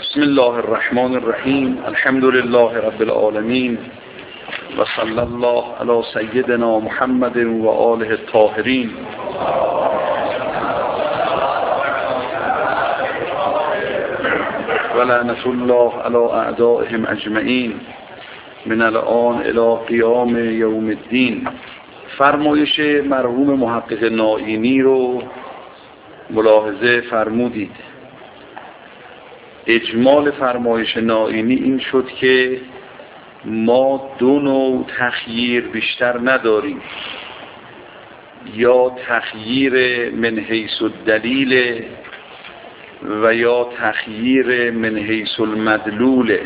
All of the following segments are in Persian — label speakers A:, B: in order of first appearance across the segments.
A: بسم الله الرحمن الرحیم. الحمد لله رب العالمین و صلی الله علی سیدنا محمد و آله الطاهرین. و لعنة الله علی اعدائهم اجمعین من الان الی قیام یوم الدین. فرمایش مرحوم محقق نائینی رو ملاحظه فرمودید. اجمال فرمایش نائینی این شد که ما دو نوع تخییر بیشتر نداریم، یا تخییر من حیث الدلیل و یا تخییر من حیث المدلول،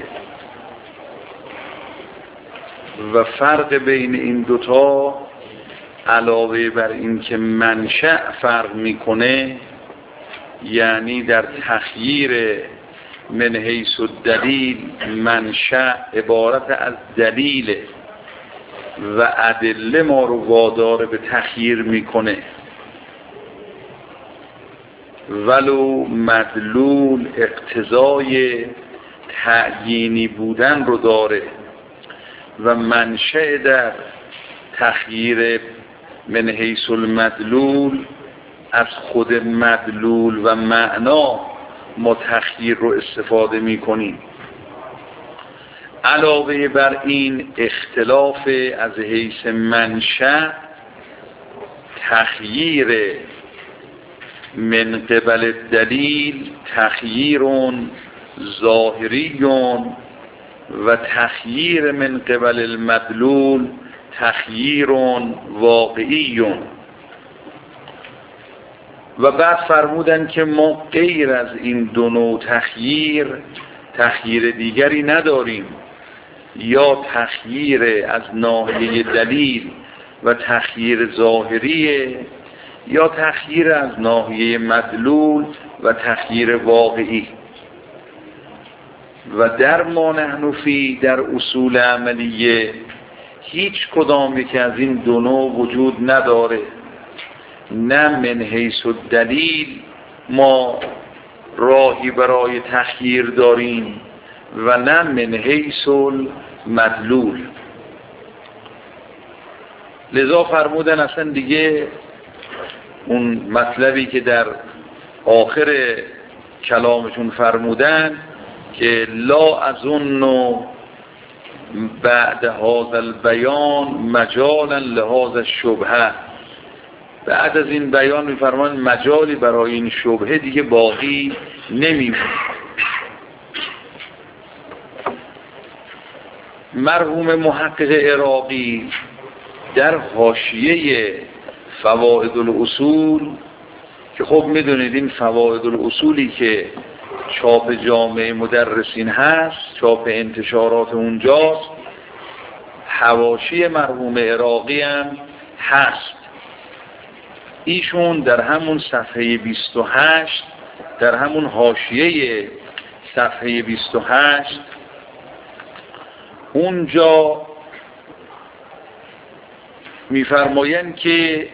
A: و فرق بین این دوتا علاوه بر این که منشأ فرق میکنه، یعنی در تخییر من حیث الدلیل منشأ عبارت از دلیل و ادله ما رو وادار به تخییر میکنه، ولو مدلول اقتضای تعیینی بودن رو داره و منشأ در تخییر من حیث المدلول از خود مدلول و معنا ما تخییر رو استفاده می کنیم. علاوه بر این اختلاف از حیث منشأ، تخییر من قبل دلیل تخییر ظاهری و تخییر من قبل المدلول تخییر واقعی. و بعد فرمودن که ما غیر از این دو نوع تخییر دیگری نداریم، یا تخییر از ناحیه دلیل و تخییر ظاهریه، یا تخییر از ناحیه مدلول و تخییر واقعی. و در ما نحن فی در اصول عملیه هیچ کدام یک از این دو نوع وجود نداره. نه من حیث الدلیل ما راهی برای تخییر داریم و نه من حیث المدلول. لذا فرمودن اصلا دیگه اون مطلبی که در آخر کلامشون فرمودن که لا اظن بعد هذا البیان مجالا لهذا الشبهه، بعد از این بیان می‌فرمان مجالی برای این شبهه دیگه باقی نمیمونه. مرحوم محقق عراقی در حاشیه فوائد الاصول، که خب میدونید این فوائد الاصولی که چاپ جامعه مدرسین هست، چاپ انتشارات اونجاست، حواشی مرحوم عراقی هم هست. ایشون در همون صفحه 28، در همون حاشیه صفحه 28 اونجا میفرمایند که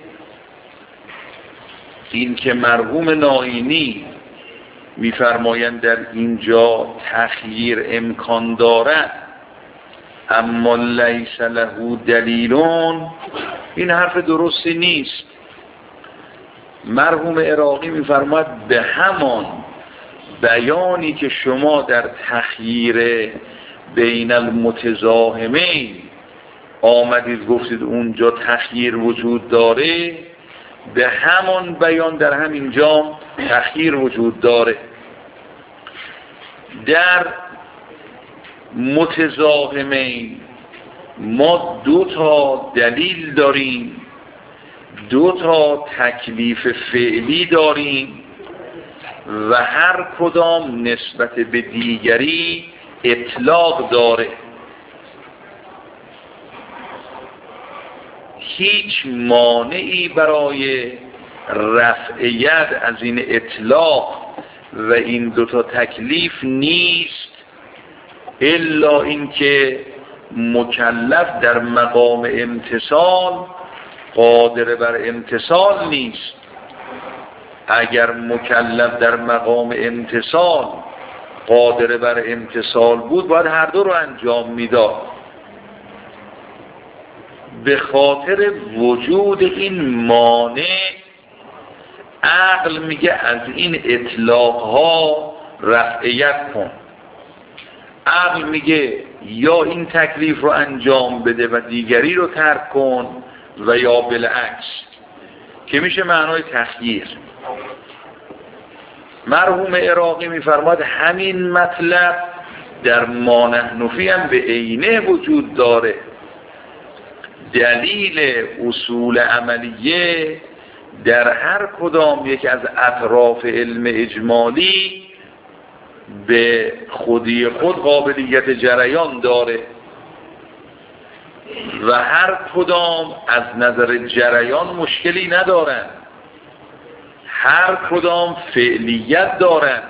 A: این که مرحوم نائینی میفرمایند در اینجا تخییر امکان دارد اما لیس له دلیلون، این حرف درستی نیست. مرحوم عراقی میفرماید به همان بیانی که شما در تخییر بین المتزاحمین آمدید گفتید اونجا تخییر وجود داره، به همان بیان در همین جا تخییر وجود داره. در متزاحمین ما دو تا دلیل داریم، دو تا تکلیف فعلی داریم و هر کدام نسبت به دیگری اطلاق داره. هیچ مانعی برای رفع ید از این اطلاق و این دو تا تکلیف نیست، الا اینکه مکلف در مقام امتثال قادر بر امتثال نیست. اگر مکلف در مقام امتثال قادر بر امتثال بود باید هر دو رو انجام میداد. به خاطر وجود این مانع عقل میگه از این اطلاقها رفعیت کن. عقل میگه یا این تکلیف رو انجام بده و دیگری رو ترک کن و یا بالعکس، که میشه معنای تخییر. مرحوم عراقی میفرماد همین مطلب در ما نحن فیه هم به عینه وجود داره. دلیل اصول عملیه در هر کدام یک از اطراف علم اجمالی به خودی خود قابلیت جریان داره و هر کدام از نظر جریان مشکلی ندارن، هر کدام فعلیت دارن.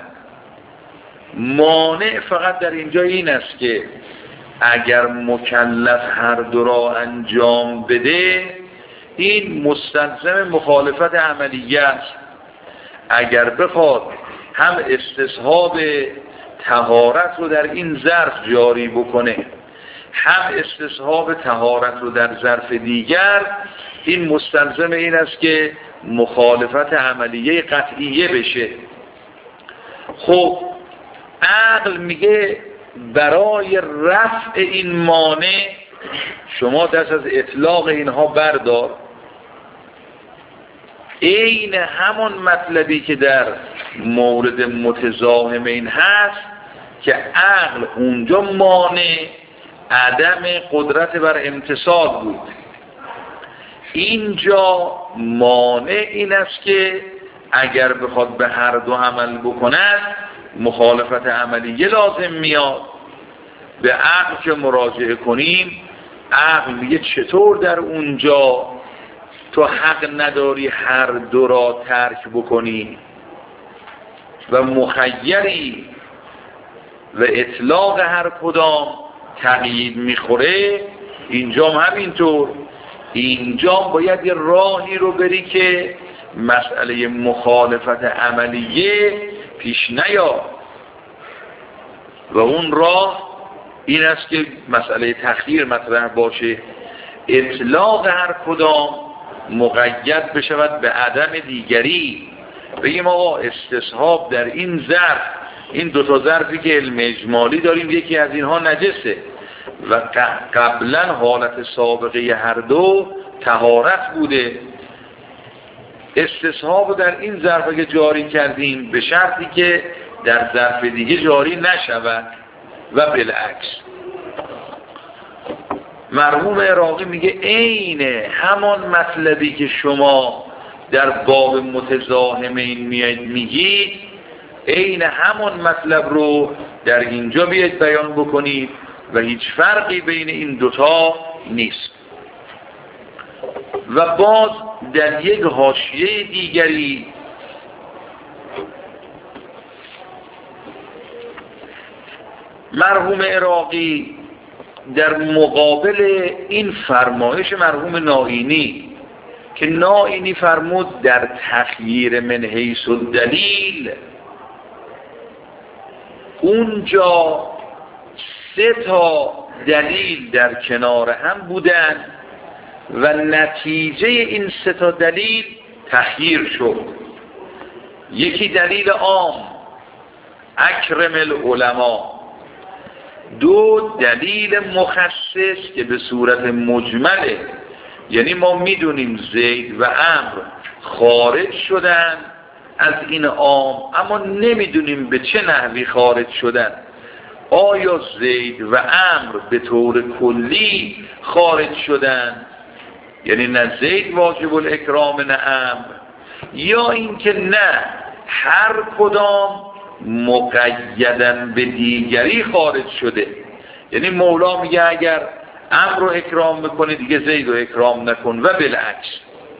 A: مانع فقط در اینجا این است که اگر مکلف هر دو را انجام بده این مستلزم مخالفت عملیه است. اگر بخواد هم استصحاب طهارت رو در این ظرف جاری بکنه هم استصحاب طهارت رو در ظرف دیگر، این مستلزم این است که مخالفت عملیه قطعیه بشه. خب عقل میگه برای رفع این مانع شما دست از اطلاق اینها بردار. این همان مطلبی که در مورد متزاحمین هست که عقل اونجا مانع عدم قدرت بر امتثال بود، اینجا مانع این است که اگر بخواد به هر دو عمل بکند مخالفت عملیه لازم میاد. به عقل که مراجعه کنیم عقل میگه چطور در اونجا تو حق نداری هر دو را ترک بکنی و مخیری و اطلاق هر کدام تقیید میخوره. اینجا همینطور، اینجا باید یه راهی رو بری که مسئله مخالفت عملیه پیش نیاد و اون راه این است که مسئله تخییر مطرح باشه، اطلاق هر کدام مقید بشود به عدم دیگری. بگیم آقا استصحاب در این ظرف، این دو تا ظرفی که علم اجمالی داریم یکی از اینها نجسه و قبلا حالت سابقه هر دو طهارت بوده، استصحاب در این ظرف که جاری کردیم به شرطی که در ظرف دیگه جاری نشود و بالعکس. مرحوم عراقی میگه عین همان مطلبی که شما در باب متزاحمین میگید عین همان مطلب رو در اینجا بیاید بیان بکنید و هیچ فرقی بین این دوتا نیست. و باز در یک حاشیه دیگری مرحوم عراقی در مقابل این فرمایش مرحوم نائینی که نائینی فرمود در تخییر من حیث الدلیل اونجا 3 تا دلیل در کنار هم بودن و نتیجه این 3 تا دلیل تخییر شد. یکی دلیل عام اکرم العلماء، 2 دلیل مخصص که به صورت مجمله، یعنی ما میدونیم زید و عمرو خارج شدن از این عام اما نمیدونیم به چه نحوی خارج شدن. آیا زید و عمرو به طور کلی خارج شدن، یعنی نه زید واجب الاکرام نه عمرو، یا اینکه نه هر کدام مقیدن به دیگری خارج شده، یعنی مولا میگه اگر عمرو رو اکرام بکنه دیگه زید رو اکرام نکن و بالعکس.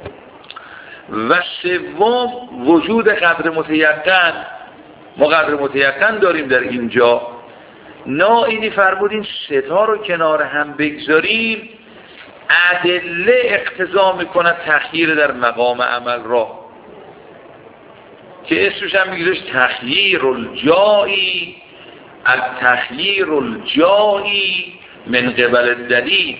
A: و سوم وجود قدر متیقن، ما قدر متیقن داریم در اینجا. نائینی فرمود این 3 تا رو کنار هم بگذاریم ادله اقتضا میکنه تخییر در مقام عمل را که اسمش هم میگذاشت تخییر الجایی التخییر الجایی من قبل الدلیل.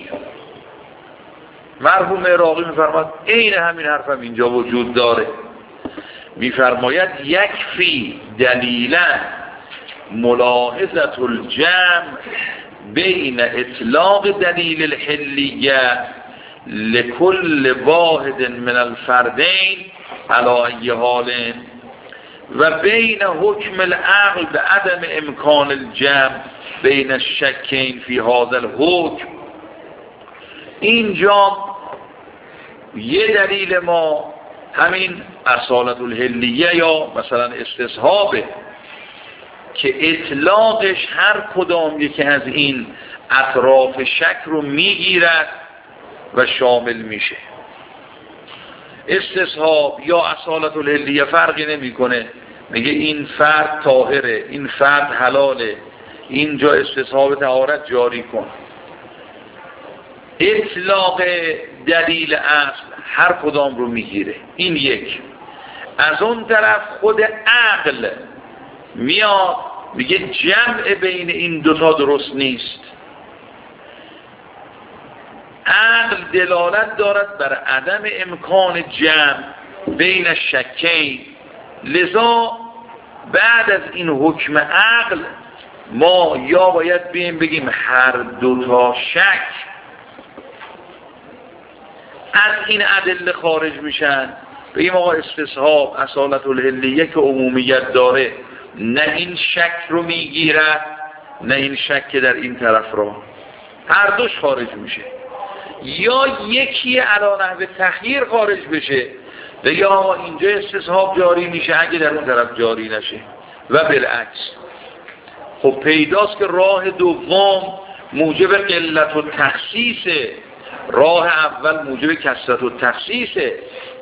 A: مرحوم عراقی میفرماید عین همین حرفم اینجا وجود داره. میفرماید یکفی دلیلا ملاحظه الجمع بین اطلاق دلیل الحلیه لكل واحد من الفردین علی ای حال و بین حکم العقل به عدم امکان الجمع بین الشکین فی هذا الحکم. اینجا یه دلیل ما همین اصالت الحلیه یا مثلا استصحابه که اطلاقش هر کدام یکی از این اطراف شک رو میگیرد و شامل میشه. استصحاب یا اصالت الحلیه فرقی نمیکنه، میگه این فرد طاهره، این فرد حلاله، اینجا استصحاب طهارت جاری کن. اطلاق دلیل اصل هر کدام رو میگیره. این یک. از اون طرف خود عقل میاد میگه جمع بین این دوتا درست نیست. عقل دلالت دارد بر عدم امکان جمع بین شکین، لذا بعد از این حکم عقل ما یا باید بگیم هر دوتا شک از این ادله خارج میشن، بگیم آقا استصحاب اصالت الحلیه که عمومیت داره نه این شک رو میگیرد نه این شک که در این طرف رو، هر دوش خارج میشه. یا یکی علی نحو تخییر خارج بشه و یا اینجا استصحاب جاری میشه اگه در اون طرف جاری نشه و بالعکس. خب پیداست که راه دوم موجب قلت و تخصیصه، راه اول موجب کثرت و تخصیصه.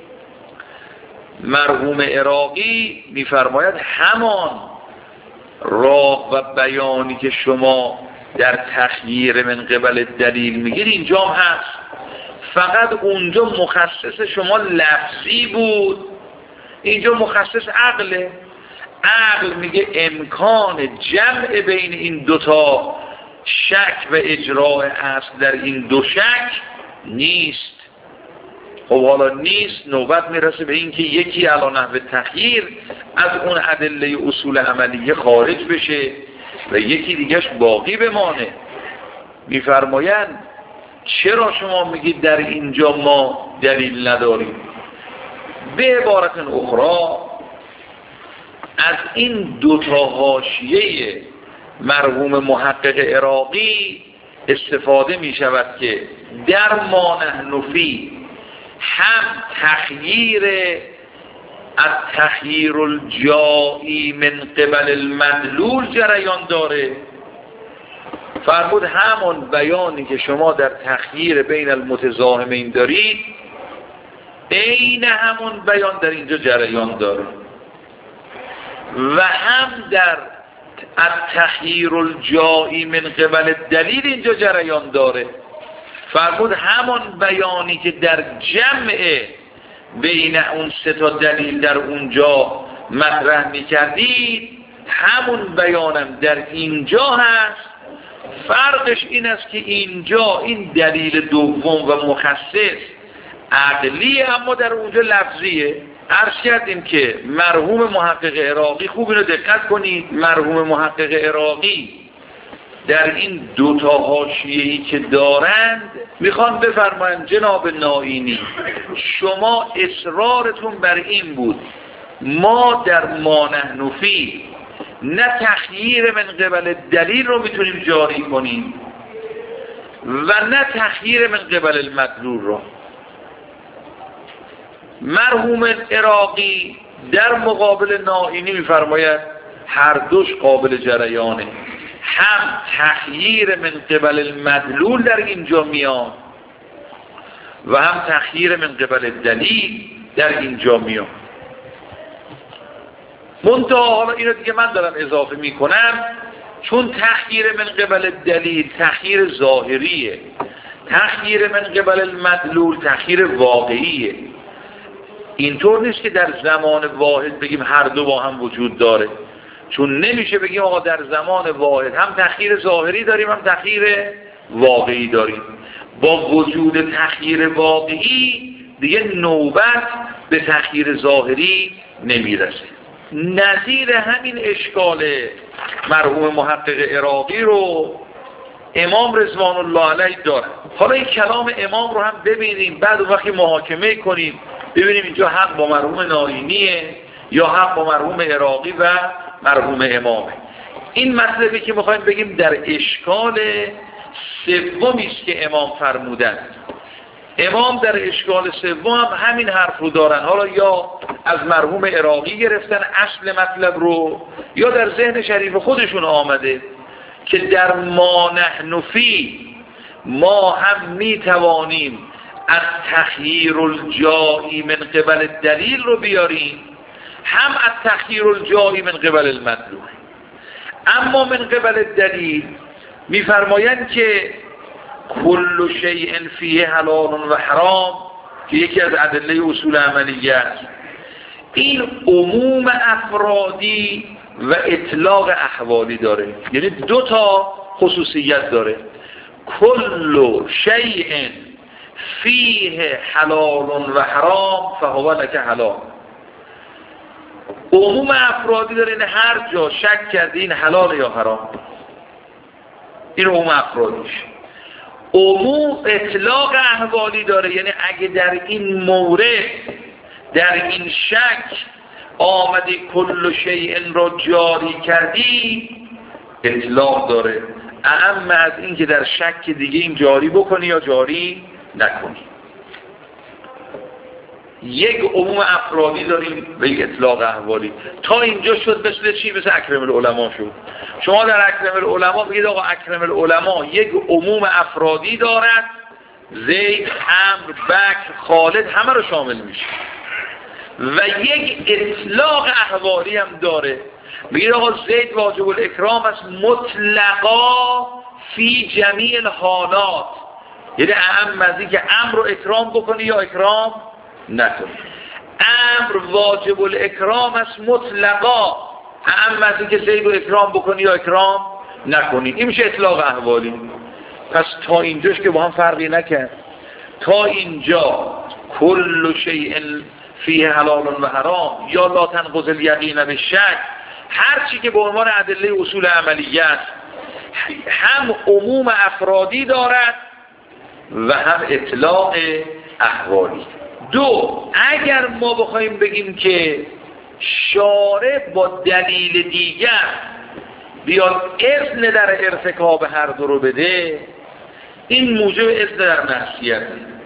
A: مرحوم عراقی میفرماید همان راه و بیانی که شما در تخییر من قبل دلیل میگید اینجا هم هست، فقط اونجا مخصص شما لفظی بود، اینجا مخصص عقله. عقل میگه امکان جمع بین این دوتا شک و اجراء اصل در این دو شک نیست. خب حالا نیست، نوبت میرسه به این که یکی علی نحو تخییر از اون ادله اصول عملیه خارج بشه و یکی دیگهش باقی بمانه. میفرمایند چرا شما میگید در اینجا ما دلیل نداریم؟ به عبارت اخرى از این دوتا حاشیه مرحوم محقق عراقی استفاده می شود که در ما نحن فی هم تخییر از تخییر الجایی من قبل المدلول جریان داره. فرمود همون بیانی که شما در تخییر بین المتزاحمین دارید عین همون بیان در اینجا جریان داره و هم در التخییر الجایی من قبل دلیل اینجا جریان داره. فرمود همون بیانی که در جمع بین اون سه تا دلیل در اونجا مطرح می‌کردید همون بیانم در اینجا هست. فرقش این است که اینجا این دلیل دوم و مخصص عقلی اما در اونجا لفظیه. عرض کردیم که مرحوم محقق عراقی، خوب اینو دقت کنید، مرحوم محقق عراقی در این دوتا حاشیه‌ای که دارند میخوان بفرمایند جناب نائینی شما اصرارتون بر این بود ما در ما نحن فی نه تخییر من قبل دلیل رو میتونیم جاری کنیم و نه تخییر من قبل المدلول رو. مرحوم عراقی در مقابل نائینی میفرماید هر دوش قابل جریانه، هم تخییر من قبل المدلول در اینجا میاد و هم تخییر من قبل دلیل در اینجا میاد. منتها حالا اینو دیگه من دارم اضافه میکنم چون تخییر من قبل دلیل تخییر ظاهریه، تخییر من قبل المدلول تخییر واقعیه. اینطور نیست که در زمان واحد بگیم هر دو با هم وجود داره. چون نمیشه بگیم آقا در زمان واحد هم تخییر ظاهری داریم هم تخییر واقعی داریم. با وجود تخییر واقعی دیگه نوبت به تخییر ظاهری نمیرسه. نظیر همین اشکال مرحوم محقق عراقی رو امام رضوان الله علیه داره. حالا این کلام امام رو هم ببینیم، بعد وقتی محاکمه کنیم ببینیم اینجا حق با مرحوم ناینیه یا حق با مرحوم عراقی و مرحوم امامه. این مطلبی که میخوایم بگیم در اشکال سومی است که امام فرمودند. امام در اشکال سوم هم همین حرف رو دارن، حالا یا از مرحوم عراقی گرفتن اصل مطلب رو یا در ذهن شریف خودشون آمده که در ما نحن فی ما هم میتوانیم از تخییر الجایی من قبل دلیل رو بیاریم، هم از تخییر الجایی من قبل المطلوب. اما من قبل دلیل میفرمایند که کل شیء فیه حلال و حرام که یکی از ادله اصول عملیه است، این عموم افرادی و اطلاق احوالی داره، یعنی دو تا خصوصیت داره. کل شیء فیه حلال و حرام فهو لک حلال. عموم افرادی داره، یعنی هر جا شک کردی این حلال یا حرام، این عموم افرادیش. عموم اطلاق احوالی داره، یعنی اگه در این مورد در این شک آمدی کل شیء را جاری کردی اطلاق داره، اهم از این که در شک دیگه این جاری بکنی یا جاری نکنی. یک عموم افرادی داریم و یک اطلاق احوالی. تا اینجا شد مثل چی؟ مثل اکرم العلماء شد. شما در اکرم العلماء بگید آقا اکرم العلماء یک عموم افرادی دارد، زید، عمرو، بکر، خالد همه رو شامل میشه، و یک اطلاق احوالی هم داره. بگید آقا زید واجب الاکرام است مطلقا فی جمیع الحالات، یعنی اهم از این که امر رو اکرام بکنی یا اکرام نکنی. امر واجب الاکرام است مطلقا، اهم از این که زید رو اکرام بکنی یا اکرام نکنی. این میشه اطلاق احوالی. پس تا اینجاش که با هم فرقی نکرد. تا اینجا کل شیء فیه حلال و حرام یا لا تنقض الیقین بالشک، هر چی که به عنوان ادله اصول عملیه است هم عموم افرادی دارد و هم اطلاق احوالی. دو، اگر ما بخوایم بگیم که شارع با دلیل دیگر بیاد اذن در ارتکاب هر دو رو بده، این موجب اذن در معصیت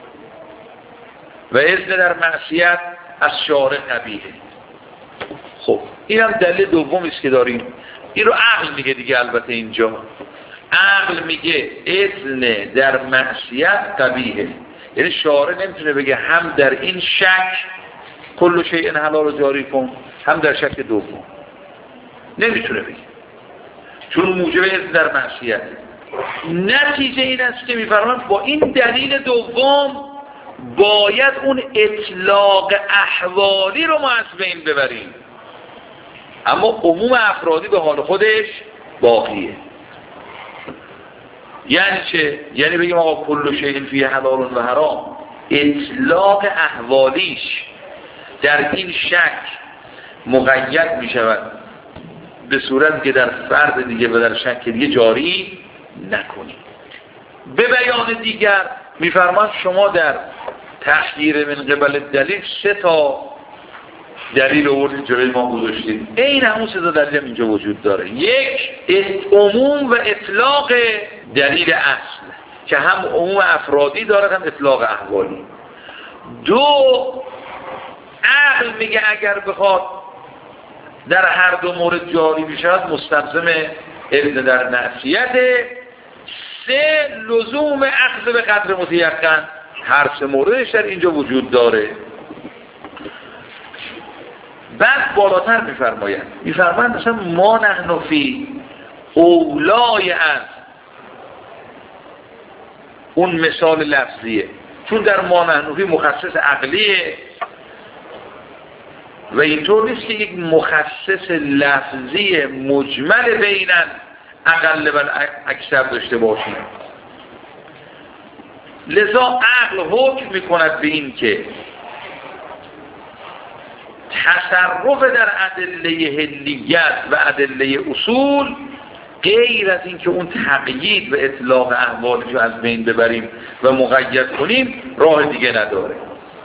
A: و اذن در معصیت از شارع قبیحه. خب این هم دلیل دومی است که داریم. این رو عقل میگه دیگه. البته اینجا عقل میگه اذن در معصیت قبیحه، یعنی شارع نمیتونه بگه هم در این شک کل شیء حلال رو جاری کن هم در شک دوم، نمیتونه بگه چون موجب اذن در معصیت. نتیجه این است که میفرمایند با این دلیل دوم باید اون اطلاق احوالی رو ما از بین ببریم، اما عموم افرادی به حال خودش باقیه. یعنی چه؟ یعنی بگیم آقا کل شیء فیه حلال و حرام، اطلاق احوالیش در این شک مقید می شود به صورت که در فرد دیگه و در شک دیگه جاری نکنید. به بیان دیگر میفرماد شما در تخییر من قبل دلیل 3 تا دلیل آوردید جلوی ما گذاشتید. این همون 3 تا دلیل هم اینجا وجود داره. یک، عموم و اطلاق دلیل اصل که هم عموم افرادی دارد هم اطلاق احوالی. دو، عقل میگه اگر بخواد در هر دو مورد جاری بشود مستلزم اذن در معصیت. 3، لزوم اخذ به قدر متیقن. هر 3 موردش در اینجا وجود داره. بعد بالاتر میفرمایند مثلا ما نحن فی اولای از اون مثال لفظیه، چون در ما نحن فی مخصص عقلیه و اینطور نیست که یک مخصص لفظی مجمل بینن اقل و اکثر داشته باشیم. لذا عقل حکم میکند به این که تصرف در ادله حلیت و ادله اصول غیر از این که اون تقیید و اطلاق احوالش رو از بین ببریم و مقید کنیم راه دیگه نداره.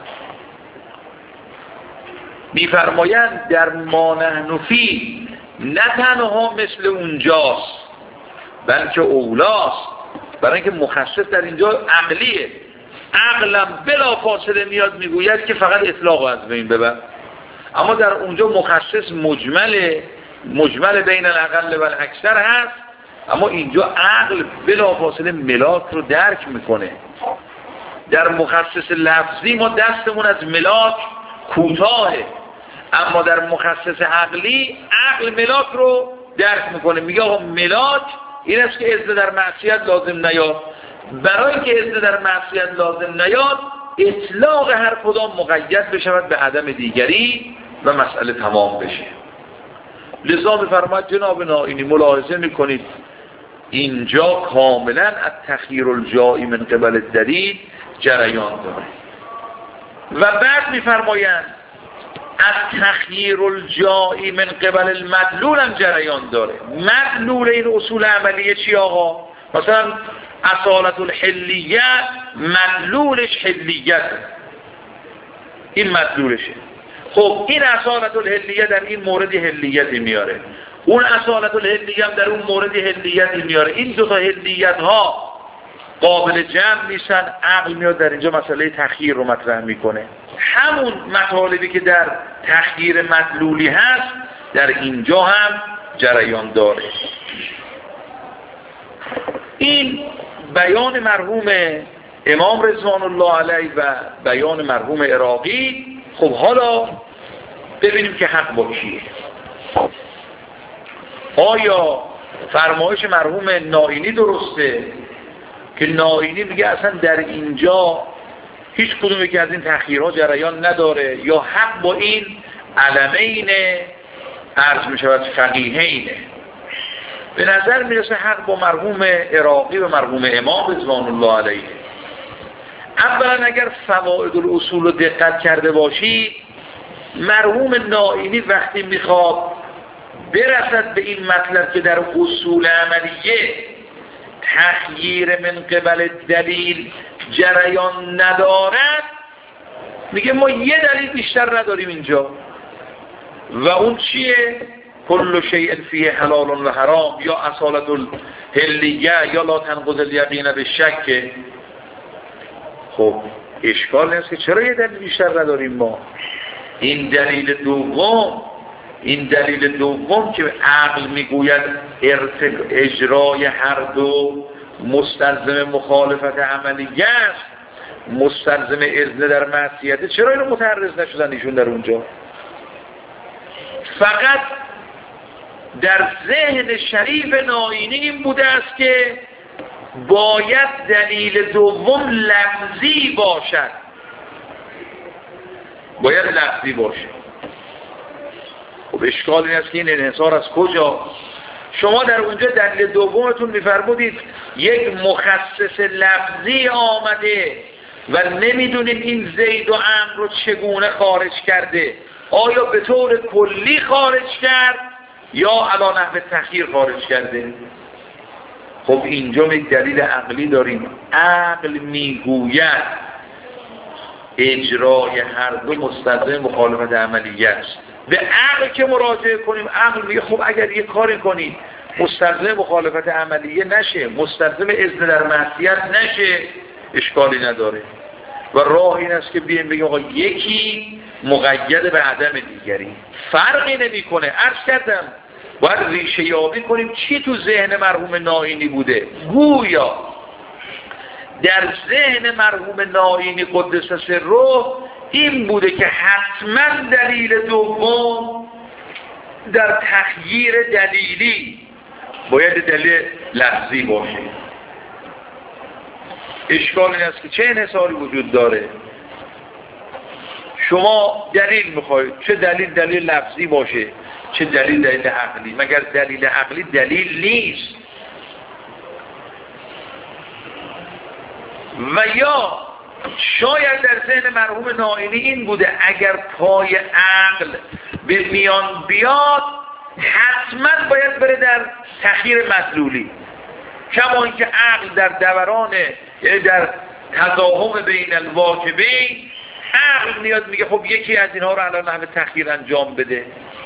A: میفرمایند در ما نحن فی نه تنها مثل اونجاست بلکه اولاست، برای اینکه مخصص در اینجا عقلیه. عقلم بلا فاصله میاد میگوید که فقط اطلاق از بین ببر، اما در اونجا مخصص مجمل بین الاقل و الاکثر هست، اما اینجا عقل بلا فاصله ملاک رو درک میکنه. در مخصص لفظی ما دستمون از ملاک کوتاهه، اما در مخصص عقلی عقل ملاک رو درک میکنه، میگه آقا ملاک این است که اذن در معصیت لازم نیاد. برای اینکه اذن در معصیت لازم نیاد اطلاق هر کدام مقید بشود به عدم دیگری و مسئله تمام بشه. لذا می‌فرماید جناب نائینی ملاحظه میکنید اینجا کاملا از تخییر الجائی من قبل الدلیل جریان داره و بعد می‌فرمایند از تخییر الجائی من قبل المدلول هم جریان داره. مدلول این اصول عملیه چی آقا؟ مثلا اصالت الحلیه مدلولش حلیته، این مدلولشه. خب این اصالت الحلیه در این مورد حلیتی میاره، اون اصالت الحلیه هم در اون مورد حلیتی میاره. این دو تا حلیت ها قابل جمع نیستن. عقل میاد در اینجا مسئله تخییر رو مطرح میکنه. همون مطالبی که در تخییر مدلولی هست در اینجا هم جریان داره. این بیان مرحوم امام رضوان الله علیه و بیان مرحوم عراقی. خب حالا ببینیم که حق با کیه. آیا فرمایش مرحوم نائینی درسته که نائینی میگه اصلا در اینجا هیچ کدومی که از این تخییرها جریان نداره، یا حق با این علمین عرض میشود فقیهینه؟ به نظر میرسه حق با مرحوم عراقی و مرحوم امام رضوان الله علیه. اولا اگر فوائد الاصول رو دقت کرده باشید، مرحوم نائینی وقتی میخواد برسد به این مطلب که در اصول عملیه تخییر من قبل دلیل جریان ندارد، میگه ما یه دلیل بیشتر نداریم اینجا و اون چیه؟ کل شیء فیه حلال و حرام، یا اصالت الحلیه یا لا تنقض الیقین بالشک. خب اشکال نیست که چرا یه دلیل بیشتر نداریم ما. این دلیل دوم که عقل میگوید اجرای هر دو مستلزم مخالفت عملیه است، مستلزم اذن در معصیت، چرا اینو متعرض نشدن ایشون در اونجا؟ فقط در ذهن شریف نائینی این بوده است که باید دلیل دوم لفظی باشد، باید لفظی باشه. خب اشکال این است که این انحصار از کجا؟ شما در اونجا دلیل دومتون میفرمودید یک مخصص لفظی آمده و نمیدونید این زید و عمرو رو چگونه خارج کرده، آیا به طور کلی خارج کرد یا علی نحو تخییر خارج کرده؟ خب اینجا یک دلیل عقلی داریم. عقل میگوید اجرای هر دو مستلزم مخالفت عملیه است. به عقل که مراجعه کنیم، عقل میگه خب اگر یه کاری کنید مستلزم مخالفت عملیه نشه، مستلزم اذن در معصیت نشه، اشکالی نداره. و راه این است که بیایم بگیم آقا یکی مقید به عدم دیگری، فرقی نمیکنه. عرض کردم باید ریشه یابی کنیم چی تو ذهن مرحوم نائینی بوده. گویا در ذهن مرحوم نائینی قدس سره این بوده که حتما دلیل دوم در تخییر دلیلی باید دلیل لفظی باشه. اشکال این است که چه انحصاری وجود داره؟ شما دلیل میخواید، چه دلیل لفظی باشه، چه دلیل عقلی. مگر دلیل عقلی دلیل نیست؟ و یا شاید در ذهن مرحوم نائینی این بوده اگر پای عقل به میان بیاد حتما باید بره در تخییر مدلولی، کما اینکه عقل در دوران، یعنی در تضاهم بین الواجبین، عقل میاد میگه خب یکی از اینها رو الان همه تخییر انجام بده.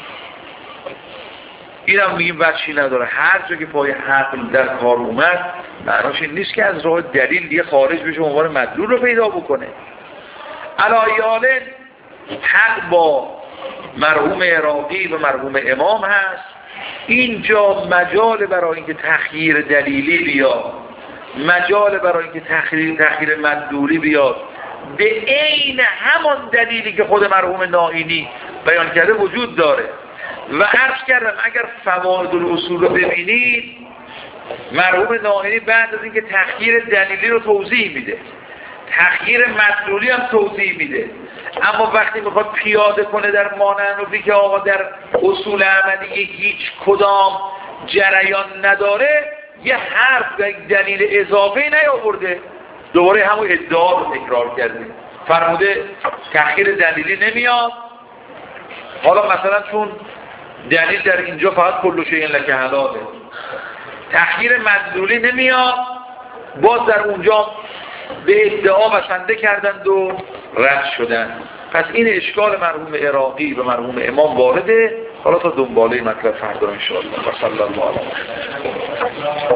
A: اینم میگیم وجهی نداره. هر جا که پای عقل در کار اومد معناش این نیست که از راه دلیل دیگه خارج بشه عنوان مدلول رو پیدا بکنه. علایال حق با مرحوم عراقی و مرحوم امام هست. اینجا مجال برای اینکه تخییر دلیلی بیاد، مجال برای اینکه تخییر مدلولی بیاد به عین همان دلیلی که خود مرحوم نائینی بیان کرده وجود داره. و عرض کردم اگر فواید الاصول رو ببینید، مرحوم نائینی بعد از اینکه تخییر دلیلی رو توضیح میده، تخییر مدلولی هم توضیح میده، اما وقتی میخواد پیاده کنه در مانعنفی که آقا در اصول عملی هیچ کدام جریان نداره، یه حرف و یک دلیل اضافه نیاورده، دوباره همون ادعا رو تکرار کرده. فرموده تخییر دلیلی نمیاد. حالا مثلا چون دلیل در اینجا فقط کل شیء لک حلاله، تخییر مدلولی نمیاد، باز در اونجا به ادعا بسنده کردند و رد شدند. پس این اشکال مرحوم عراقی و مرحوم امام وارده. حالا تا دنباله مطلب فردا ان شاء الله. و صلی الله علیه و